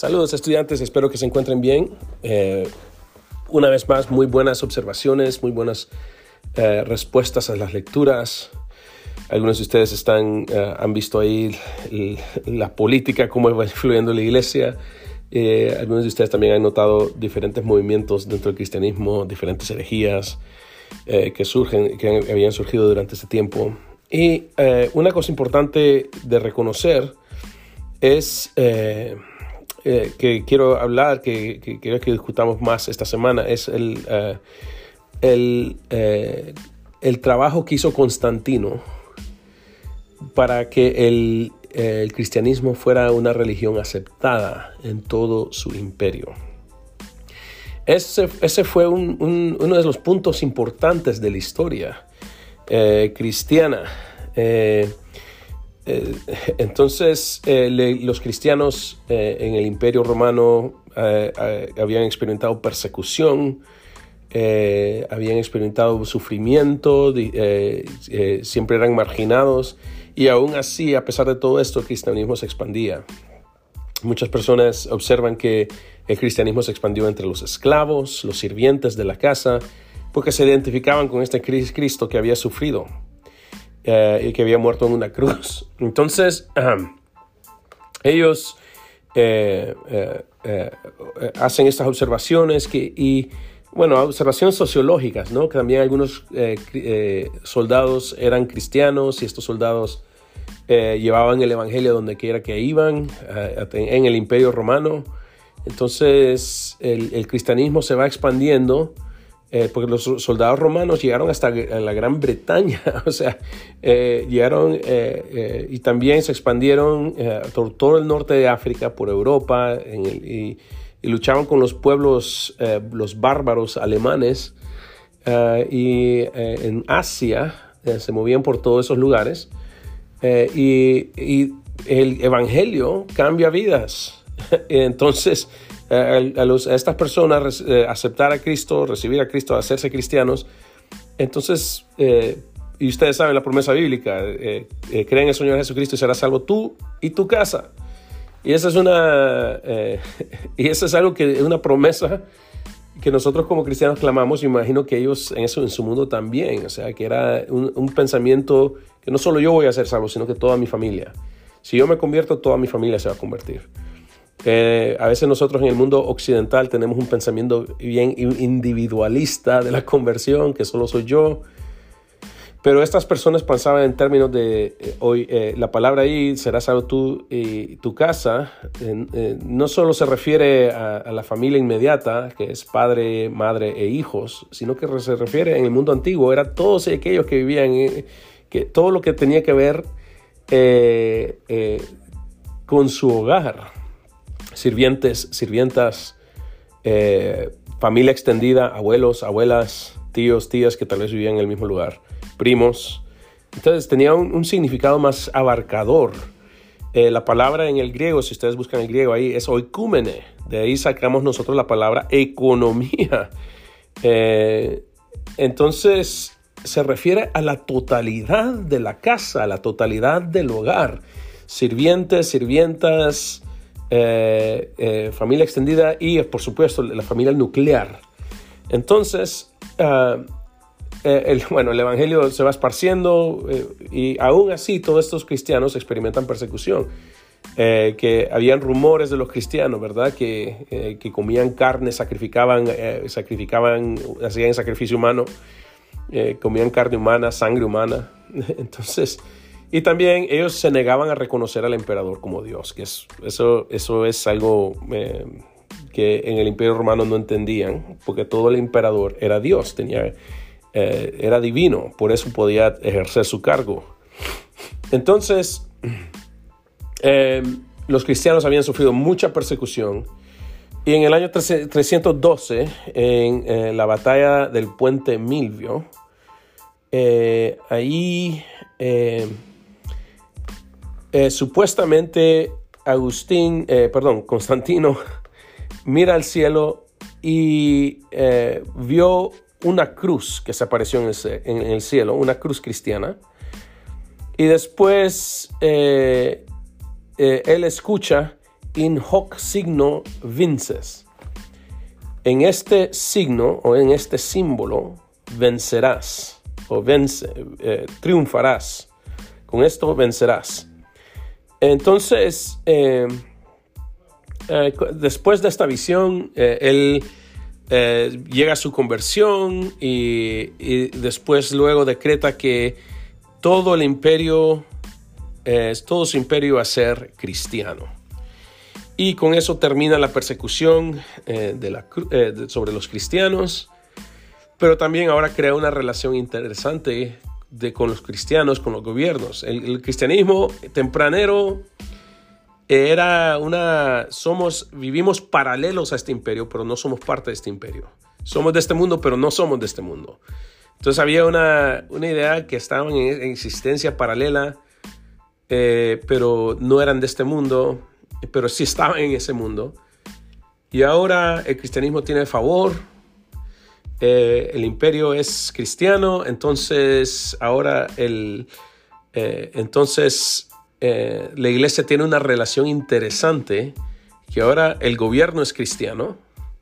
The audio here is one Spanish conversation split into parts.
Saludos estudiantes, espero que se encuentren bien. Una vez más, muy buenas observaciones, muy buenas respuestas a las lecturas. Algunos de ustedes han visto ahí la política, cómo va influyendo la iglesia. Algunos de ustedes también han notado diferentes movimientos dentro del cristianismo, diferentes herejías que habían surgido durante ese tiempo. Y una cosa importante de reconocer es que quiero hablar, que quiero que discutamos más esta semana, es el trabajo que hizo Constantino para que el cristianismo fuera una religión aceptada en todo su imperio. Ese fue uno de los puntos importantes de la historia cristiana. Entonces, los cristianos en el Imperio Romano habían experimentado persecución, habían experimentado sufrimiento, siempre eran marginados, y aún así, a pesar de todo esto, el cristianismo se expandía. Muchas personas observan que el cristianismo se expandió entre los esclavos, los sirvientes de la casa, porque se identificaban con este Cristo que había sufrido y que había muerto en una cruz. Entonces, ellos hacen estas observaciones observaciones sociológicas, ¿no? Que también algunos soldados eran cristianos y estos soldados llevaban el evangelio donde quiera que iban, en el Imperio Romano. Entonces, el cristianismo se va expandiendo. Porque los soldados romanos llegaron hasta la Gran Bretaña, llegaron y también se expandieron por todo el norte de África, por Europa, y luchaban con los pueblos, los bárbaros alemanes, y en Asia se movían por todos esos lugares, y el evangelio cambia vidas. Entonces, a estas personas aceptar a Cristo, recibir a Cristo, hacerse cristianos. Entonces, y ustedes saben la promesa bíblica, creen en el Señor Jesucristo y serás salvo tú y tu casa. Y esa es algo una promesa que nosotros como cristianos clamamos. Y imagino que ellos en su mundo también, o sea, que era un pensamiento que no solo yo voy a ser salvo, sino que toda mi familia. Si yo me convierto, toda mi familia se va a convertir. A veces nosotros en el mundo occidental tenemos un pensamiento bien individualista de la conversión, que solo soy yo. Pero estas personas pensaban en términos de hoy, la palabra ahí, serás salvo tú y tu casa, no solo se refiere a la familia inmediata, que es padre, madre e hijos, sino que se refiere en el mundo antiguo, era todos aquellos que vivían, que todo lo que tenía que ver con su hogar. Sirvientes, sirvientas, familia extendida, abuelos, abuelas, tíos, tías que tal vez vivían en el mismo lugar, primos. Entonces tenía un significado más abarcador. La palabra en el griego, si ustedes buscan el griego ahí, es oikúmene. De ahí sacamos nosotros la palabra economía. Entonces se refiere a la totalidad de la casa, a la totalidad del hogar. Sirvientes, sirvientas, familia extendida y, por supuesto, la familia nuclear. Entonces, el evangelio se va esparciendo y aún así todos estos cristianos experimentan persecución. Que habían rumores de los cristianos, ¿verdad? Que comían carne, sacrificaban, hacían sacrificio humano, comían carne humana, sangre humana. Entonces, y también ellos se negaban a reconocer al emperador como Dios, que eso es algo que en el Imperio Romano no entendían, porque todo el emperador era Dios, era divino, por eso podía ejercer su cargo. Entonces, los cristianos habían sufrido mucha persecución, y en el año 312, en la batalla del puente Milvio, supuestamente Constantino mira al cielo y vio una cruz que se apareció en el cielo, una cruz cristiana. Y después él escucha in hoc signo vinces. En este signo o en este símbolo vencerás o triunfarás. Con esto vencerás. Entonces, después de esta visión, él llega a su conversión y después luego decreta que todo su imperio va a ser cristiano. Y con eso termina la persecución sobre los cristianos, pero también ahora crea una relación interesante con los cristianos, con los gobiernos. El cristianismo tempranero vivimos paralelos a este imperio, pero no somos parte de este imperio. Somos de este mundo, pero no somos de este mundo. Entonces había una idea que estaban en existencia paralela, pero no eran de este mundo, pero sí estaban en ese mundo. Y ahora el cristianismo tiene favor, el imperio es cristiano, entonces ahora la iglesia tiene una relación interesante, que ahora el gobierno es cristiano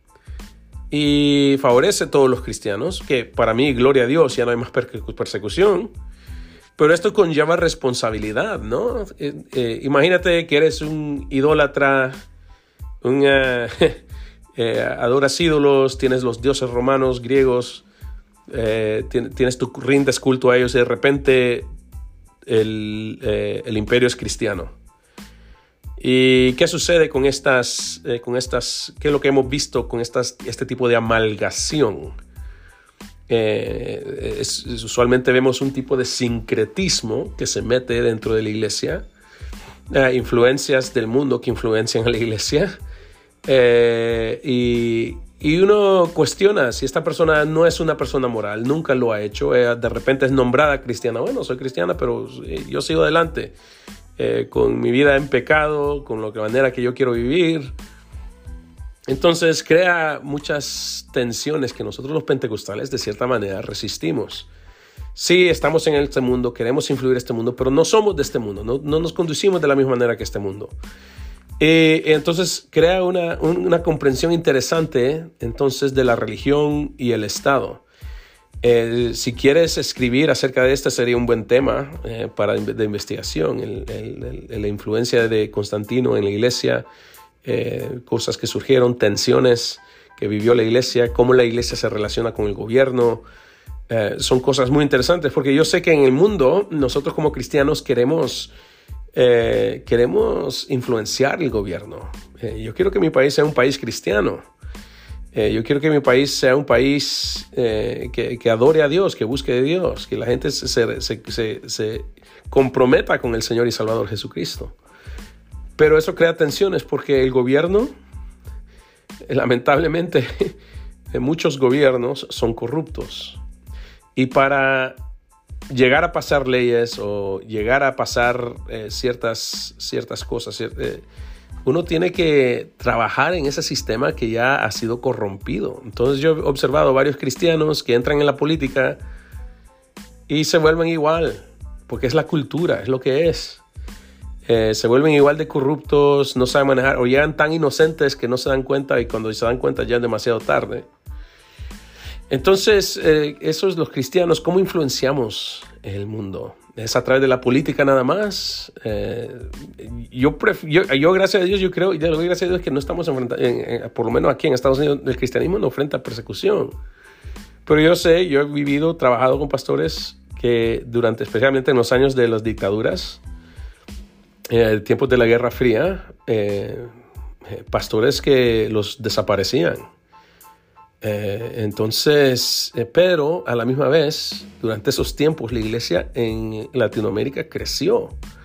y favorece a todos los cristianos, que para mí, gloria a Dios, ya no hay más persecución. Pero esto conlleva responsabilidad, ¿no? Imagínate que eres un idólatra, adoras ídolos, tienes los dioses romanos, griegos, rindes culto a ellos y de repente el imperio es cristiano. ¿Y qué sucede con estas? ¿Qué es lo que hemos visto con este tipo de amalgación? Usualmente vemos un tipo de sincretismo que se mete dentro de la iglesia, influencias del mundo que influencian a la iglesia, y uno cuestiona si esta persona no es una persona moral, nunca lo ha hecho, de repente es nombrada cristiana. Bueno, soy cristiana, pero yo sigo adelante con mi vida en pecado, con la manera que yo quiero vivir. Entonces crea muchas tensiones que nosotros los pentecostales de cierta manera resistimos. Sí, estamos en este mundo, queremos influir en este mundo, pero no somos de este mundo, no nos conducimos de la misma manera que este mundo. Entonces crea una comprensión interesante entonces de la religión y el Estado. Si quieres escribir acerca de este sería un buen tema de investigación, la influencia de Constantino en la iglesia, cosas que surgieron, tensiones que vivió la iglesia, cómo la iglesia se relaciona con el gobierno. Son cosas muy interesantes porque yo sé que en el mundo nosotros como cristianos queremos influenciar el gobierno. Yo quiero que mi país sea un país cristiano. Yo quiero que mi país sea un país que adore a Dios, que busque a Dios, que la gente se comprometa con el Señor y Salvador Jesucristo. Pero eso crea tensiones porque el gobierno, lamentablemente, muchos gobiernos son corruptos. Y para llegar a pasar leyes o llegar a pasar ciertas cosas, uno tiene que trabajar en ese sistema que ya ha sido corrompido. Entonces yo he observado varios cristianos que entran en la política y se vuelven igual, porque es la cultura, es lo que es. Se vuelven igual de corruptos, no saben manejar, o llegan tan inocentes que no se dan cuenta y cuando se dan cuenta ya es demasiado tarde. Entonces, esos los cristianos, ¿cómo influenciamos el mundo? ¿Es a través de la política nada más? Yo gracias a Dios, yo creo, y le doy gracias a Dios que no estamos enfrentando, por lo menos aquí en Estados Unidos, el cristianismo no enfrenta persecución. Pero yo he trabajado con pastores que especialmente en los años de las dictaduras, tiempos de la Guerra Fría, pastores que los desaparecían. Pero a la misma vez, durante esos tiempos, la iglesia en Latinoamérica creció.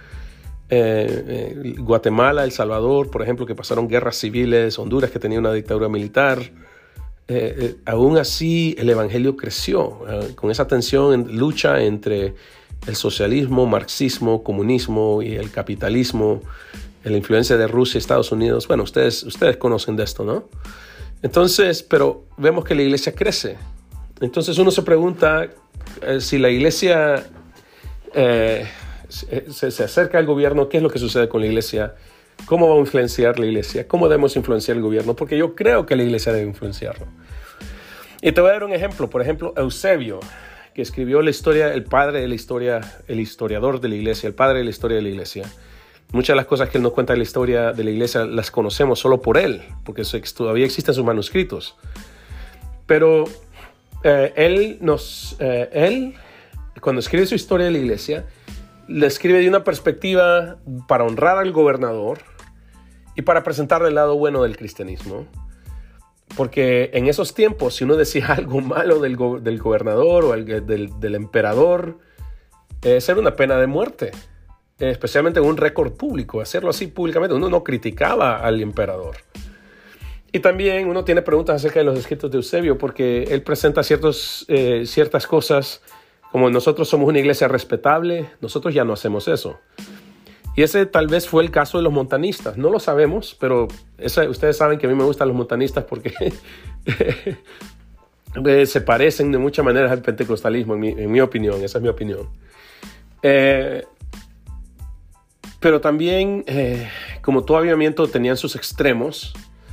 Guatemala, El Salvador, por ejemplo, que pasaron guerras civiles, Honduras, que tenía una dictadura militar. Aún así, el evangelio creció con esa tensión, lucha entre el socialismo, marxismo, comunismo y el capitalismo, la influencia de Rusia y Estados Unidos. Bueno, ustedes conocen de esto, ¿no? Entonces, pero vemos que la iglesia crece. Entonces uno se pregunta si la iglesia se acerca al gobierno, ¿qué es lo que sucede con la iglesia? ¿Cómo va a influenciar la iglesia? ¿Cómo debemos influenciar el gobierno? Porque yo creo que la iglesia debe influenciarlo. Y te voy a dar un ejemplo. Por ejemplo, Eusebio, que escribió la historia, el padre de la historia, el historiador de la iglesia, el padre de la historia de la iglesia. Muchas de las cosas que él nos cuenta de la historia de la iglesia las conocemos solo por él, porque todavía existen sus manuscritos. Pero él, cuando escribe su historia de la iglesia, la escribe de una perspectiva para honrar al gobernador y para presentar el lado bueno del cristianismo. Porque en esos tiempos, si uno decía algo malo del gobernador o del emperador, era una pena de muerte, especialmente en un récord público. Hacerlo así públicamente, uno no criticaba al emperador. Y también uno tiene preguntas acerca de los escritos de Eusebio, porque él presenta ciertas cosas, como nosotros somos una iglesia respetable, nosotros ya no hacemos eso. Y ese tal vez fue el caso de los montanistas. No lo sabemos, pero ustedes saben que a mí me gustan los montanistas porque se parecen de muchas maneras al pentecostalismo, en mi opinión. Esa es mi opinión. Pero también, como todo avivamiento, tenían sus extremos,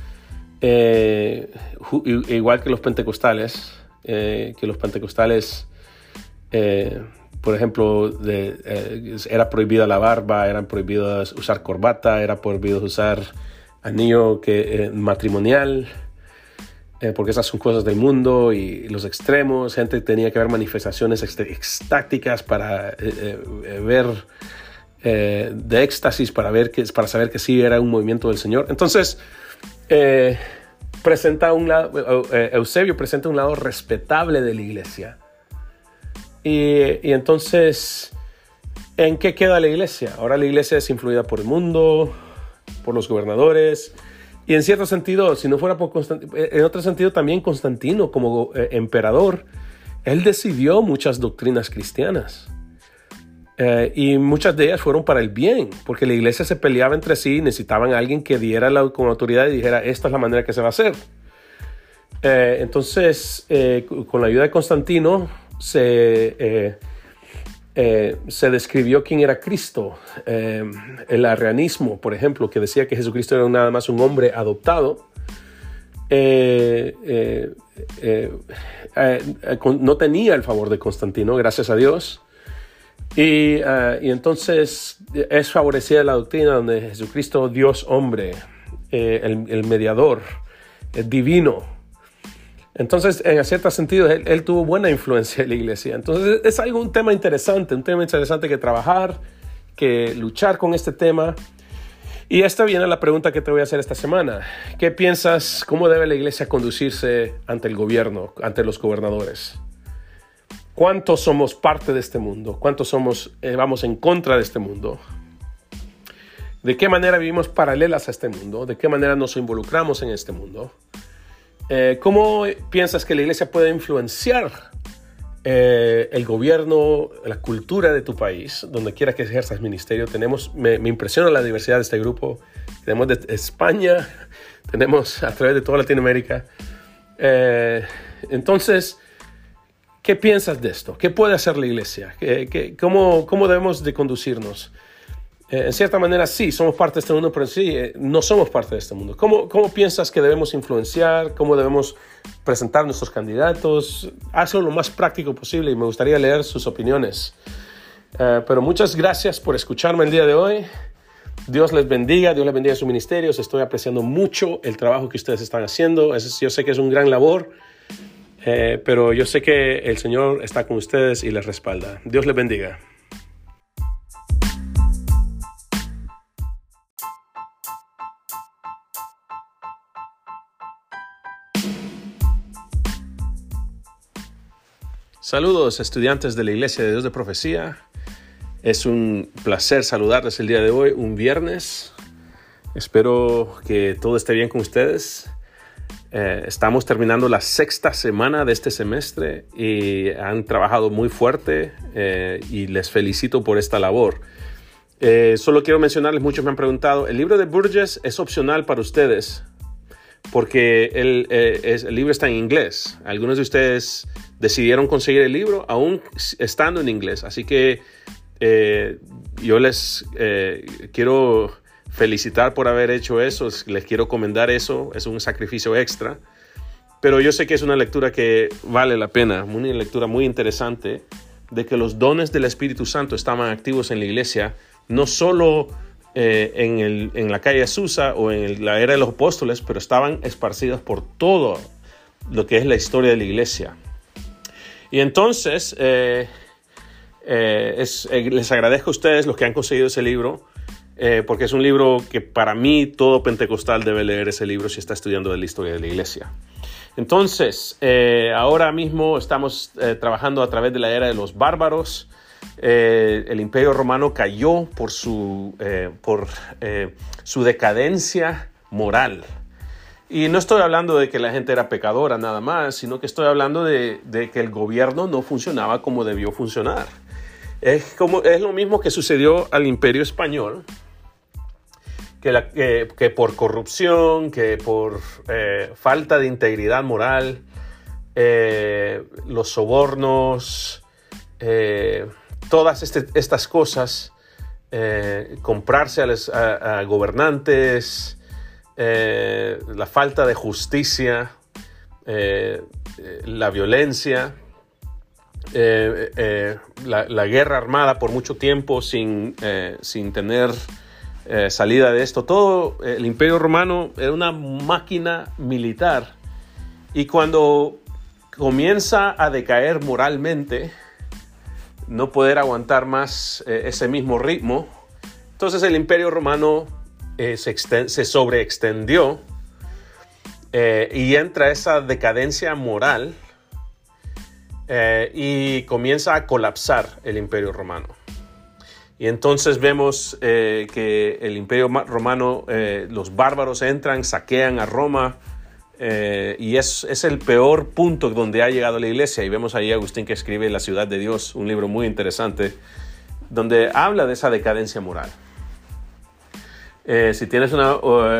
igual que los pentecostales, por ejemplo, era prohibida la barba, eran prohibidos usar corbata, era prohibido usar anillo matrimonial, porque esas son cosas del mundo, y los extremos, gente tenía que ver manifestaciones extáticas para ver de éxtasis, para saber que sí era un movimiento del Señor. Entonces, Eusebio presenta un lado respetable de la iglesia. Y entonces, ¿en qué queda la iglesia? Ahora la iglesia es influida por el mundo, por los gobernadores, y en cierto sentido, si no fuera por Constantino, en otro sentido también Constantino como emperador, él decidió muchas doctrinas cristianas, y muchas de ellas fueron para el bien, porque la iglesia se peleaba entre sí y necesitaban a alguien que diera con autoridad y dijera, esta es la manera que se va a hacer. Entonces, con la ayuda de Constantino, se describió quién era Cristo. El arrianismo, por ejemplo, que decía que Jesucristo era nada más un hombre adoptado, no tenía el favor de Constantino, gracias a Dios. Y entonces es favorecida la doctrina donde Jesucristo, Dios hombre, el mediador, el divino. Entonces, en cierto sentido, él tuvo buena influencia en la iglesia. Entonces, es un tema interesante que trabajar, que luchar con este tema. Y esta viene la pregunta que te voy a hacer esta semana. ¿Qué piensas? ¿Cómo debe la iglesia conducirse ante el gobierno, ante los gobernadores? ¿Cuántos somos parte de este mundo? ¿Cuántos vamos en contra de este mundo? ¿De qué manera vivimos paralelas a este mundo? ¿De qué manera nos involucramos en este mundo? ¿Cómo piensas que la iglesia puede influenciar el gobierno, la cultura de tu país, donde quiera que ejerzas ministerio? Me impresiona la diversidad de este grupo. Tenemos de España, tenemos a través de toda Latinoamérica. Entonces, ¿qué piensas de esto? ¿Qué puede hacer la iglesia? ¿Cómo debemos de conducirnos? En cierta manera sí, somos parte de este mundo, pero sí, no somos parte de este mundo. ¿Cómo piensas que debemos influenciar? ¿Cómo debemos presentar nuestros candidatos? Hazlo lo más práctico posible y me gustaría leer sus opiniones. Pero muchas gracias por escucharme el día de hoy. Dios les bendiga sus ministerios. Estoy apreciando mucho el trabajo que ustedes están haciendo. Yo sé que es un gran labor, pero yo sé que el Señor está con ustedes y les respalda. Dios les bendiga. Saludos, estudiantes de la Iglesia de Dios de Profecía. Es un placer saludarles el día de hoy, un viernes. Espero que todo esté bien con ustedes. Estamos terminando la 6ª semana de este semestre y han trabajado muy fuerte y les felicito por esta labor. Solo quiero mencionarles, muchos me han preguntado, el libro de Burgess es opcional para ustedes porque el libro está en inglés. Algunos de ustedes decidieron conseguir el libro aún estando en inglés. Así que yo les quiero felicitar por haber hecho eso, les quiero comentar eso, es un sacrificio extra, pero yo sé que es una lectura que vale la pena, una lectura muy interesante de que los dones del Espíritu Santo estaban activos en la iglesia, no solo en la calle Azusa o en la era de los apóstoles, pero estaban esparcidos por todo lo que es la historia de la iglesia. Y entonces, les agradezco a ustedes los que han conseguido ese libro, porque es un libro que para mí todo pentecostal debe leer ese libro si está estudiando de la historia de la iglesia. Entonces, ahora mismo estamos trabajando a través de la era de los bárbaros. El Imperio Romano cayó por su decadencia moral. Y no estoy hablando de que la gente era pecadora nada más, sino que estoy hablando de que el gobierno no funcionaba como debió funcionar. Es lo mismo que sucedió al Imperio Español, que por corrupción, que por falta de integridad moral, los sobornos, todas estas cosas, comprarse a gobernantes, la falta de justicia, la violencia, la guerra armada por mucho tiempo sin tener salida de esto. Todo el Imperio Romano era una máquina militar, y cuando comienza a decaer moralmente, no poder aguantar más ese mismo ritmo, entonces el Imperio Romano se sobreextendió y entra esa decadencia moral y comienza a colapsar el Imperio Romano. Y entonces vemos que el Imperio Romano, los bárbaros entran, saquean a Roma, y es el peor punto donde ha llegado la iglesia. Y vemos ahí a Agustín que escribe La ciudad de Dios, un libro muy interesante, donde habla de esa decadencia moral. Si tienes una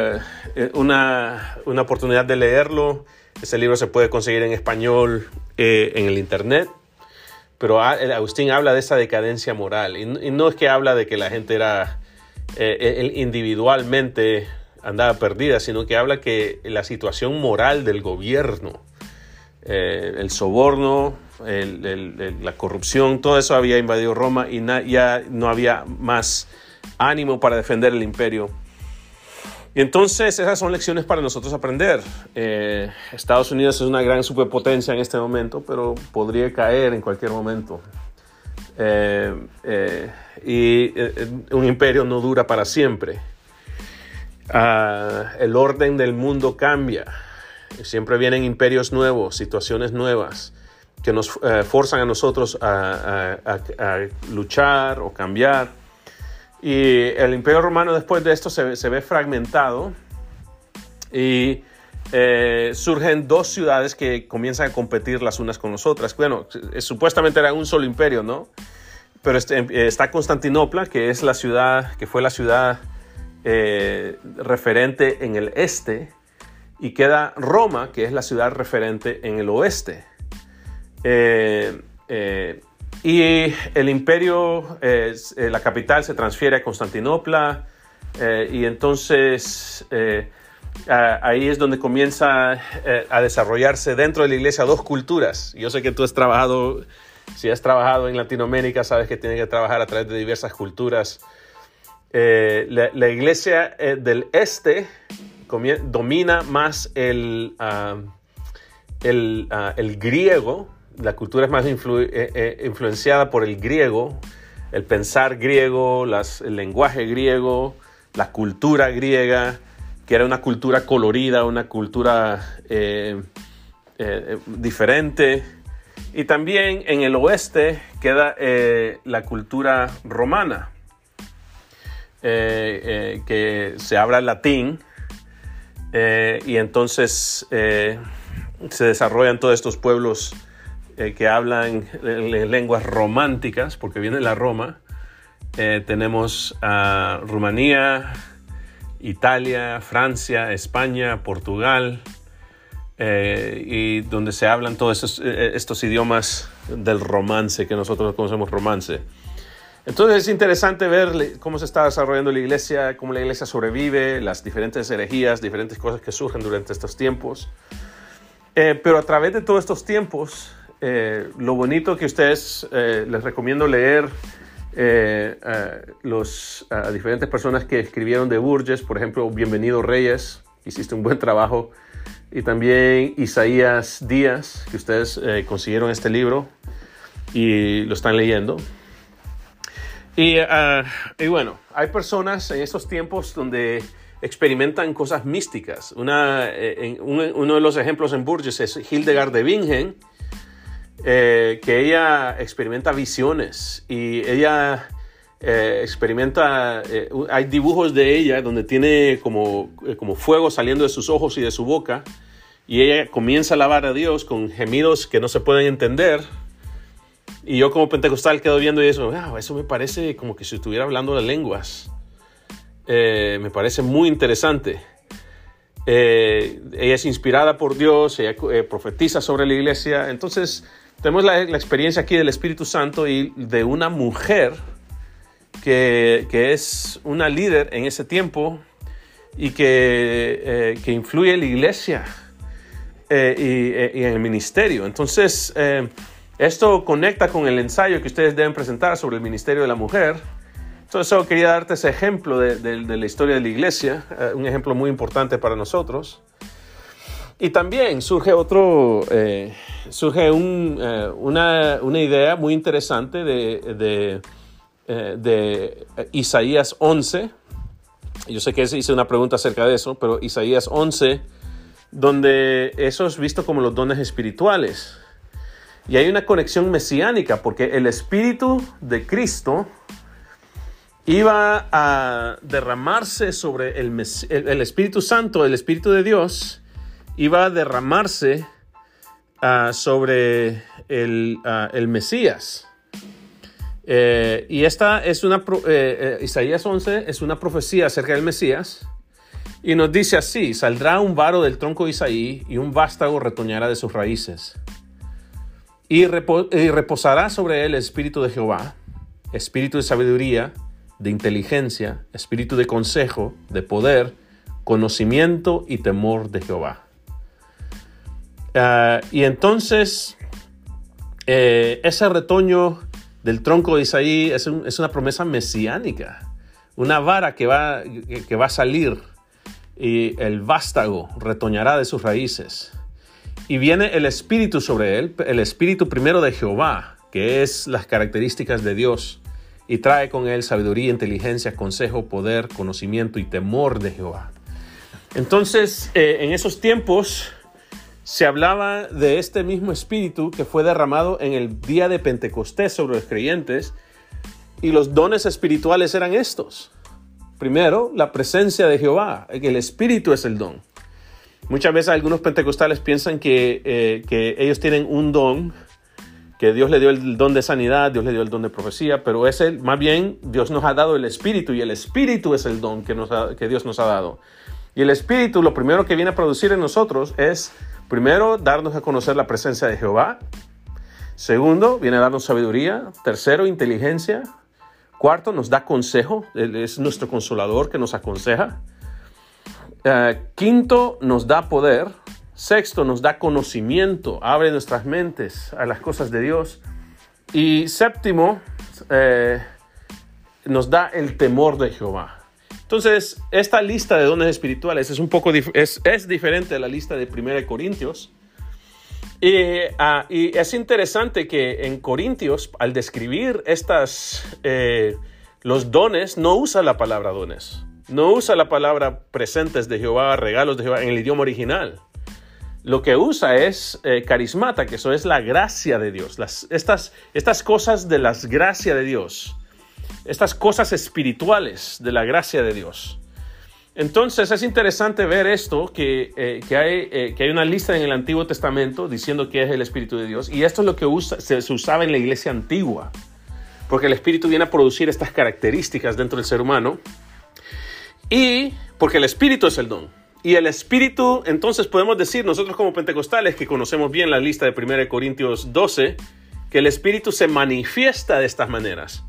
oportunidad de leerlo, ese libro se puede conseguir en español en el internet. Pero Agustín habla de esa decadencia moral. Y no es que habla de que la gente era individualmente andaba perdida, sino que habla que la situación moral del gobierno, el soborno, la corrupción, todo eso había invadido Roma y ya no había más ánimo para defender el imperio. Y entonces esas son lecciones para nosotros aprender. Estados Unidos es una gran superpotencia en este momento, pero podría caer en cualquier momento. Y un imperio no dura para siempre. El orden del mundo cambia. Siempre vienen imperios nuevos, situaciones nuevas que nos forzan a nosotros a luchar o cambiar. Y el Imperio Romano después de esto se ve fragmentado y surgen dos ciudades que comienzan a competir las unas con las otras. Bueno, supuestamente era un solo imperio, ¿no? Pero está Constantinopla, que es la ciudad, que fue la ciudad referente en el este, y queda Roma, que es la ciudad referente en el oeste. Y el imperio, la capital se transfiere a Constantinopla, y entonces ahí es donde comienza a desarrollarse dentro de la iglesia dos culturas. Yo sé que tú si has trabajado en Latinoamérica, sabes que tienes que trabajar a través de diversas culturas. La iglesia del este domina más el griego. La cultura es más influenciada por el griego, el pensar griego, el lenguaje griego, la cultura griega, que era una cultura colorida, una cultura diferente. Y también en el oeste queda la cultura romana, que se habla latín, y entonces se desarrollan todos estos pueblos que hablan lenguas románticas, porque viene la Roma. Tenemos a Rumanía, Italia, Francia, España, Portugal, y donde se hablan todos estos idiomas del romance, que nosotros conocemos romance. Entonces es interesante ver cómo se está desarrollando la iglesia, cómo la iglesia sobrevive, las diferentes herejías, diferentes cosas que surgen durante estos tiempos. Pero a través de todos estos tiempos, lo bonito que ustedes, les recomiendo leer a diferentes personas que escribieron de Burgess, por ejemplo, Bienvenido Reyes, hiciste un buen trabajo, y también Isaías Díaz, que ustedes consiguieron este libro y lo están leyendo. Y bueno, hay personas en estos tiempos donde experimentan cosas místicas. Uno de los ejemplos en Burgess es Hildegard de Bingen, que ella experimenta visiones y ella experimenta, hay dibujos de ella donde tiene como fuego saliendo de sus ojos y de su boca, y ella comienza a alabar a Dios con gemidos que no se pueden entender. Y yo como pentecostal quedo viendo y eso me parece como que si estuviera hablando de lenguas. Me parece muy interesante. Ella es inspirada por Dios, ella profetiza sobre la iglesia. Entonces tenemos la experiencia aquí del Espíritu Santo y de una mujer que es una líder en ese tiempo y que influye en la iglesia y en el ministerio. Entonces esto conecta con el ensayo que ustedes deben presentar sobre el ministerio de la mujer. Entonces solo quería darte ese ejemplo de la historia de la iglesia, un ejemplo muy importante para nosotros. Y también surge una idea muy interesante de Isaías 11. Yo sé que hice una pregunta acerca de eso, pero Isaías 11, donde eso es visto como los dones espirituales. Y hay una conexión mesiánica, porque el Espíritu de Cristo iba a derramarse sobre el Espíritu Santo, el Espíritu de Dios, iba a derramarse sobre el Mesías. Y esta es Isaías 11 es una profecía acerca del Mesías, y nos dice así: saldrá un varo del tronco de Isaí, y un vástago retoñará de sus raíces. Y reposará sobre él el espíritu de Jehová, espíritu de sabiduría, de inteligencia, espíritu de consejo, de poder, conocimiento y temor de Jehová. Y entonces, ese retoño del tronco de Isaí es una promesa mesiánica, una vara que va a salir, y el vástago retoñará de sus raíces. Y viene el Espíritu sobre él, el Espíritu primero de Jehová, que es las características de Dios, y trae con él sabiduría, inteligencia, consejo, poder, conocimiento y temor de Jehová. Entonces, en esos tiempos se hablaba de este mismo Espíritu que fue derramado en el día de Pentecostés sobre los creyentes, y los dones espirituales eran estos. Primero, la presencia de Jehová, el Espíritu es el don. Muchas veces algunos pentecostales piensan que ellos tienen un don, que Dios le dio el don de sanidad, Dios le dio el don de profecía, pero más bien Dios nos ha dado el Espíritu, y el Espíritu es el don que Dios nos ha dado. Y el Espíritu, lo primero que viene a producir en nosotros es, primero, darnos a conocer la presencia de Jehová. Segundo, viene a darnos sabiduría. Tercero, inteligencia. Cuarto, nos da consejo. Él es nuestro consolador que nos aconseja. Quinto, nos da poder. Sexto, nos da conocimiento, abre nuestras mentes a las cosas de Dios. Y séptimo, nos da el temor de Jehová. Entonces, esta lista de dones espirituales es diferente a la lista de 1 Corintios. Y es interesante que en Corintios, al describir los dones, no usa la palabra dones. No usa la palabra presentes de Jehová, regalos de Jehová en el idioma original. Lo que usa es carismata, que eso es la gracia de Dios. Estas cosas de la gracia de Dios. Estas cosas espirituales de la gracia de Dios. Entonces es interesante ver esto, que hay una lista en el Antiguo Testamento diciendo que es el Espíritu de Dios. Y esto es lo que se usaba en la iglesia antigua. Porque el Espíritu viene a producir estas características dentro del ser humano. Y porque el Espíritu es el don. Y el Espíritu, entonces podemos decir nosotros como pentecostales, que conocemos bien la lista de 1 Corintios 12, que el Espíritu se manifiesta de estas maneras.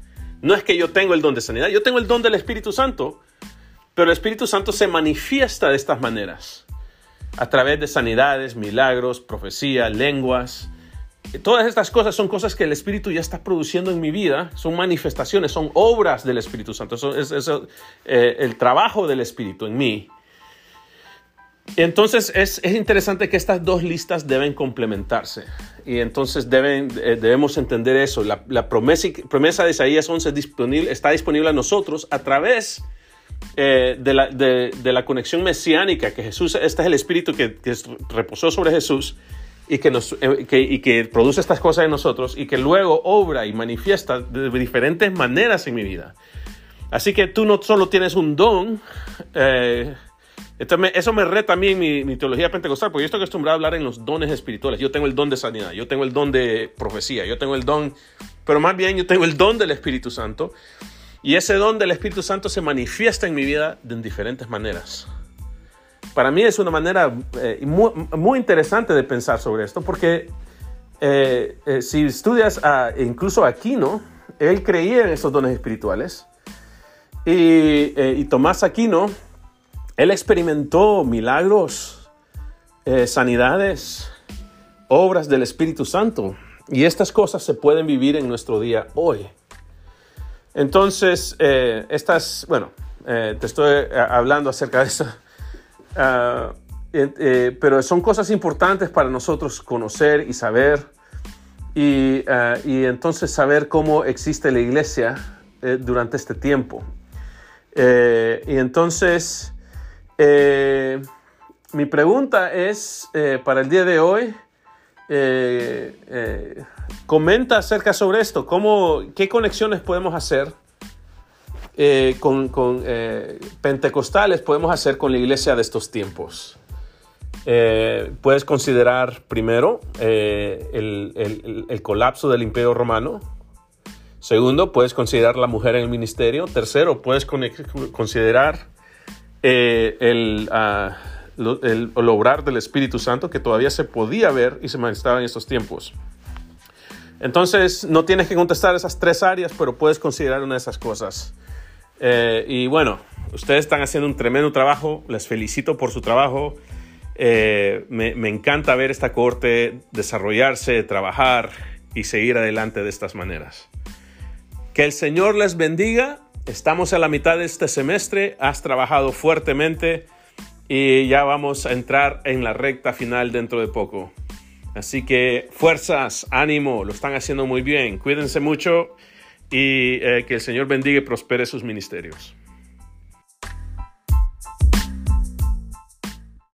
No es que yo tengo el don de sanidad, yo tengo el don del Espíritu Santo, pero el Espíritu Santo se manifiesta de estas maneras, a través de sanidades, milagros, profecía, lenguas. Todas estas cosas son cosas que el Espíritu ya está produciendo en mi vida, son manifestaciones, son obras del Espíritu Santo, es el trabajo del Espíritu en mí. Entonces es interesante que estas dos listas deben complementarse y entonces debemos entender eso. La promesa de Isaías 11 está disponible a nosotros a través de la conexión mesiánica que Jesús, este es el Espíritu que reposó sobre Jesús y que produce estas cosas en nosotros y que luego obra y manifiesta de diferentes maneras en mi vida. Así que tú no solo tienes un don, entonces eso me reta a mí en mi teología pentecostal, porque yo estoy acostumbrado a hablar en los dones espirituales. Yo tengo el don de sanidad, yo tengo el don de profecía, yo tengo el don, pero más bien yo tengo el don del Espíritu Santo. Y ese don del Espíritu Santo se manifiesta en mi vida en diferentes maneras. Para mí es una manera muy interesante de pensar sobre esto, porque si estudias incluso a Aquino, él creía en esos dones espirituales. Y Tomás Aquino, él experimentó milagros, sanidades, obras del Espíritu Santo. Y estas cosas se pueden vivir en nuestro día hoy. Entonces, te estoy hablando acerca de eso. Pero son cosas importantes para nosotros conocer y saber. Y entonces saber cómo existe la iglesia durante este tiempo. Y entonces... mi pregunta es, para el día de hoy, comenta acerca sobre esto. ¿Qué conexiones podemos hacer con pentecostales podemos hacer con la iglesia de estos tiempos? Puedes considerar primero el colapso del Imperio Romano. Segundo, puedes considerar la mujer en el ministerio. Tercero, puedes considerar el obrar del Espíritu Santo, que todavía se podía ver y se manifestaba en estos tiempos. Entonces, no tienes que contestar esas tres áreas, pero puedes considerar una de esas cosas. Y bueno, ustedes están haciendo un tremendo trabajo. Les felicito por su trabajo. Me encanta ver esta cohorte desarrollarse, trabajar y seguir adelante de estas maneras. Que el Señor les bendiga. Estamos a la mitad de este semestre, has trabajado fuertemente y ya vamos a entrar en la recta final dentro de poco. Así que fuerzas, ánimo, lo están haciendo muy bien. Cuídense mucho y que el Señor bendiga y prospere sus ministerios.